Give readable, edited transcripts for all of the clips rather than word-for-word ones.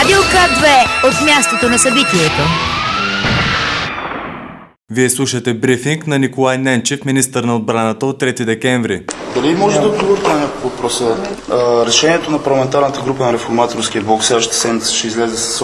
Радио К2 от мястото на събитието. Вие слушате брифинг на Николай Ненчев, министър на отбраната от 3 декември. Дали може да отговорите на няколко въпроса? Решението на парламентарната група на Реформаторския блок следващата седмица ще излезе с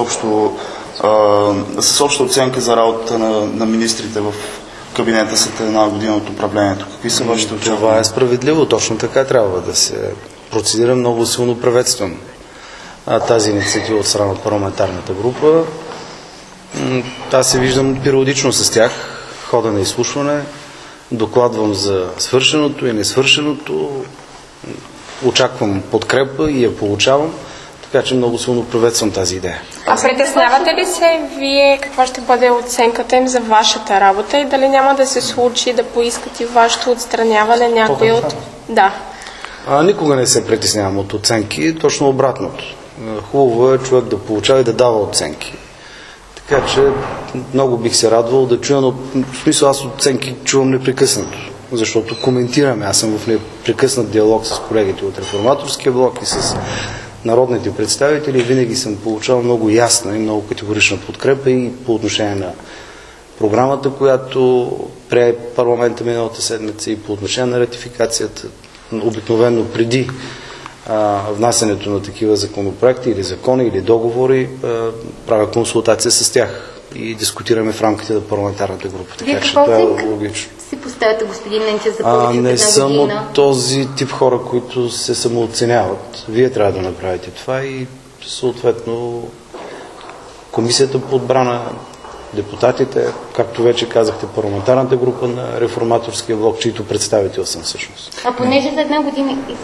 обща оценка за работата на министрите в кабинета след една година от управлението. Какви са вашите очаквания? Това е справедливо, точно така трябва да се процедира. Много силно приветствам тази инициатива от страна на парламентарната група. Аз се виждам периодично с тях, хода на изслушване, докладвам за свършеното и несвършеното, очаквам подкрепа и я получавам, така че много силно приветствам тази идея. А притеснявате ли се вие каква ще бъде оценката им за вашата работа и дали няма да се случи да поискат и вашето отстраняване някой от... Да. Никога не се притеснявам от оценки, точно обратното. Хубаво е човек да получава и да дава оценки. Така че много бих се радвал да чуя, но в смисъл аз оценки чувам непрекъснато, защото коментираме. Аз съм в непрекъснат диалог с колегите от Реформаторския блок и с народните представители. Винаги съм получавал много ясна и много категорична подкрепа и по отношение на програмата, която прие парламента миналата седмица, и по отношение на ратификацията. Обикновено преди внасянето на такива законопроекти или закони или договори, правя консултация с тях и дискутираме в рамките на парламентарната група. Така че това е логично. Си поставяте, господин Ненчев, за повече от една година? Не съм от този тип хора, които се самооценяват. Вие трябва да направите това и съответно Комисията по отбрана, депутатите, както вече казахте, парламентарната група на Реформаторския блок, чието представител съм всъщност. Понеже за една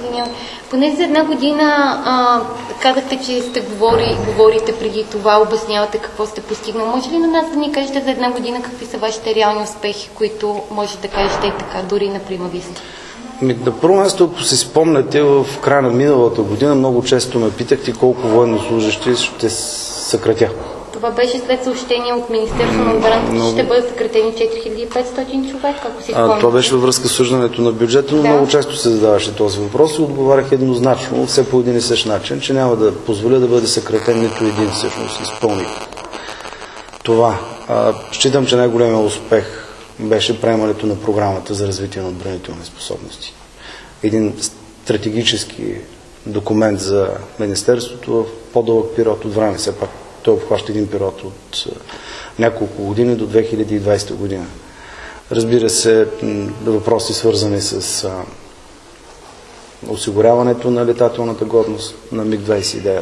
година, казахте, че сте говорите преди това, обяснявате какво сте постигнали. Може ли на нас да ни кажете за една година какви са вашите реални успехи, които може да кажете и така, дори на примависта? На първо място, ако си спомняте, в края на миналата година много често ме питахте колко военнослужащи ще съкратя. Това беше след съобщение от Министерството на отбраната, че ще бъдат съкратени 4500 човека, ако си спомняте. Това беше във връзка с съждането на бюджета, но много често се задаваше този въпрос и отговарях еднозначно, все по един и същ начин, че няма да позволя да бъде съкратен нито един всъщност изпълник. Това. Считам, че най-големият успех беше приемането на програмата за развитие на отбранителни способности. Един стратегически документ за Министерството в по-дълъг период от време, все пак. Той обхваща един период от няколко години до 2020 година. Разбира се, въпроси свързани с осигуряването на летателната годност на МиГ-29.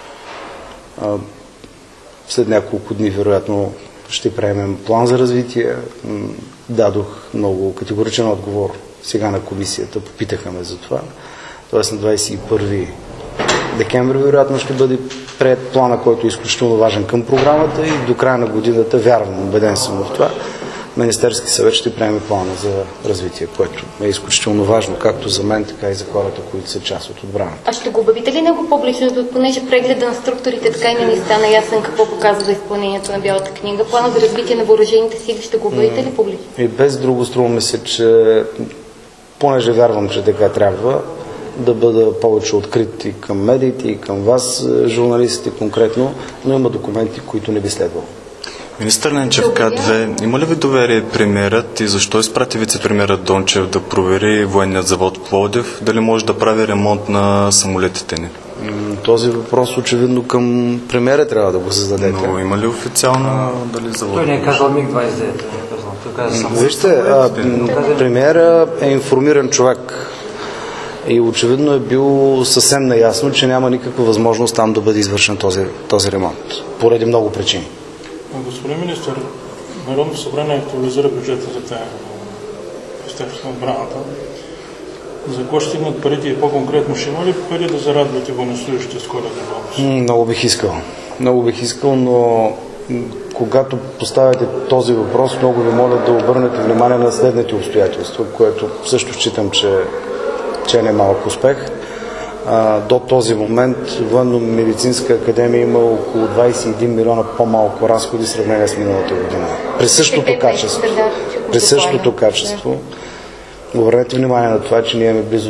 След няколко дни, вероятно, ще приемем план за развитие. Дадох много категоричен отговор сега на комисията, попитаха ме за това. Тоест на 21 декември, вероятно, ще бъде пред плана, който е изключително важен към програмата и до края на годината, вярвам, убеден съм в това, Министерски съвет ще приеме плана за развитие, което е изключително важно, както за мен, така и за хората, които са част от отбраната. А ще го обявите ли него публично, понеже прегледа на структурите така и не ни стана ясен какво показва за изпълнението на Бялата книга? Плана за развитие на въоръжените сили ще го обявите ли публично? И без друго струва ми се, че понеже вярвам, че така трябва, да бъда повече открит и към медиите, и към вас, журналистите конкретно, но има документи, които не би следвало. Министър Ненчев, К2, има ли ви доверие премиерът и защо изпрати вице-премиерът Дончев да провери военният завод в Пловдив, дали може да прави ремонт на самолетите ни? Този въпрос очевидно към премиера трябва да го зададете. Но има ли официално дали завод? Той не е казал МиГ-29. Вижте, премиера е информиран човек. И очевидно е бил съвсем наясно, че няма никаква възможност там да бъде извършен този ремонт. Поради много причини. Господин министър, Народното събрание актуализира бюджета за тази Министерство на отбраната. За какво ще стигнат парите и по-конкретно ще има ли пари да зарадвате военнослужащите с коледна бонус? Много бих искал. Много бих искал, но когато поставяте този въпрос, много ви моля да обърнете внимание на следните обстоятелства, което също считам, че е немалък успех. До този момент Военно-медицинска академия има около 21 милиона по-малко разходи в сравнение с миналата година. При същото качество, обърнете внимание на това, че ние имаме близо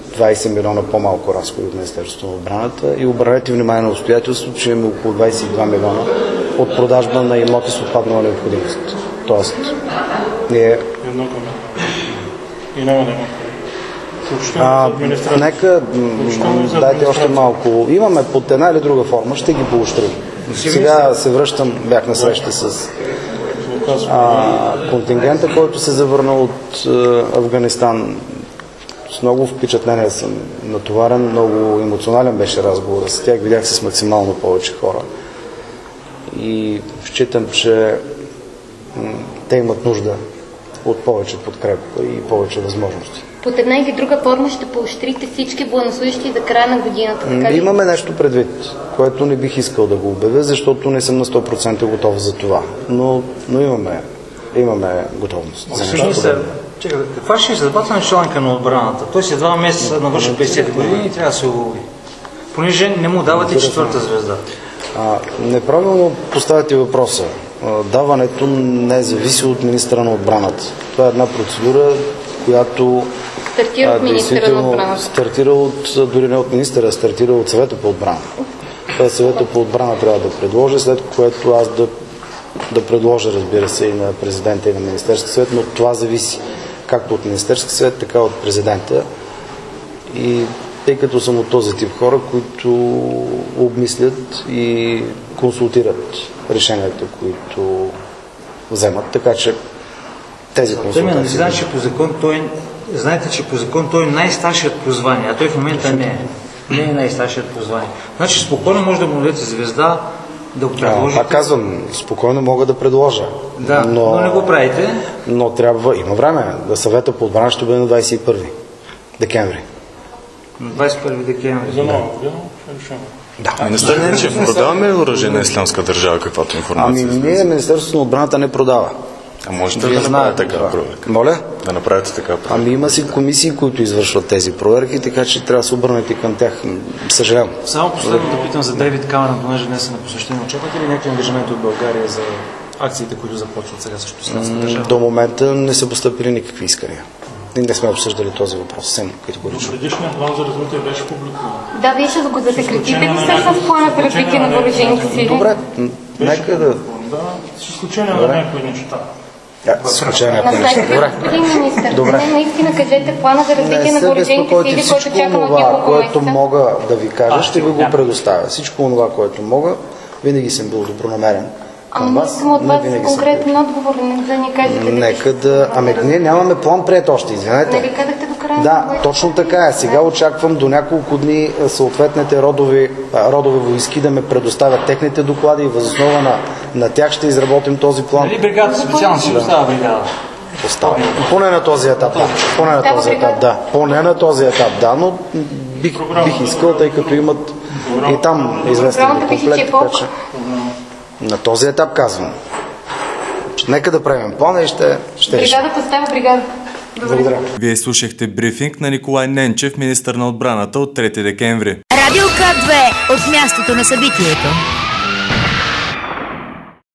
20 милиона по-малко разходи от Министерството на отбраната и обърнете внимание на обстоятелството, че има около 22 милиона от продажба на имоти с отпаднала необходимост. Тоест, ние... Едно към и няма да има. Нека дайте още малко. Имаме под една или друга форма, ще ги поощрим. Сега се връщам, бях на среща с контингента, който се завърна от Афганистан. С много впечатление съм натоварен, много емоционален беше разговор с тях. Видях се с максимално повече хора. И считам, че те имат нужда от повече подкрепа и повече възможности. Под една или друга форма ще поощрите всички военнослужещи за края на годината. Така ли? Имаме нещо предвид, което не бих искал да го обявя, защото не съм на 100% готов за това. Но имаме готовност. Каква ще е съдбата на началника на отбраната? Той си 2 месеца навърши 50 години и трябва да се уволни. Понеже не му давате 4-та звезда. Неправилно поставяте въпроса. Даването не зависи от министра на отбраната. Това е една процедура, която стартира от министра на отбраната. Стартира дори не от министъра, стартира от съвета по отбрана. Това съвета по отбрана трябва да предложи, след което аз да предложа, разбира се, и на президента, и на Министерския съвет, но това зависи както от Министерския съвет, така и от президента. И тъй като съм от този тип хора, които обмислят и консултират решенията, които вземат, така че тези консултации... Знаете, че по закон той е най-старшият по звание, а той в момента не е най-старшият по звание. Значи спокойно може да му дадете звезда, да го предложите. Казвам, спокойно мога да предложа. Да, но не го правите. Но има време. Да съвета по отбрана ще бъде на 21 декември. На 21 декември. За нова година ще решим. Да. Министър Ненчев, продаваме оръжие на Ислямска държава, каквато информация? Ние, Министерството на отбраната не продава. А можете да направите такава проверка? Моля? Да направите такава проверка. Има си комисии, които извършват тези проверки, така че трябва да се обърнете към тях. Съжалявам. Само последно да питам за Дейвид Камерън, понеже днес е на посещение. Очаквате ли някакви ангажименти от България за акциите, които започват сега срещу Ислямска държава? До момента не са постъпили никакви искания. И не сме обсъждали този въпрос съвсем категорично. Предишният план за развитие беше публикуван. Да, вие ще го засекретите ли всъщност плана за развитие на въоръжените сили? Добре, нека да... Да, с изключение на някои неща. Господин министър, наистина кажете плана за развитие на въоръжените сили, който чака на няколко месеца. Което мога да ви кажа, ще ви го предоставя. Всичко това, което мога, винаги съм бил добронамерен. Не искам от вас конкретен отговор, да ни кажете. Нека да... ние нямаме план приет още, извинете. Нали казахте до края? Да, точно така е. Сега очаквам до няколко дни съответните родови войски да ме предоставят техните доклади и въз основа на тях ще изработим този план. Нали бригада специално си остава бригада? Остава. Поне на този етап, да. Поне на този етап, да, но бих искал, тъй като имат и там известен комплект, така че... На този етап казвам. Нека да правим плана и ще бригадата става бригада. Благодаря. Вие слушахте брифинг на Николай Ненчев, министър на отбраната от 3 декември. Радио К2 от мястото на събитието.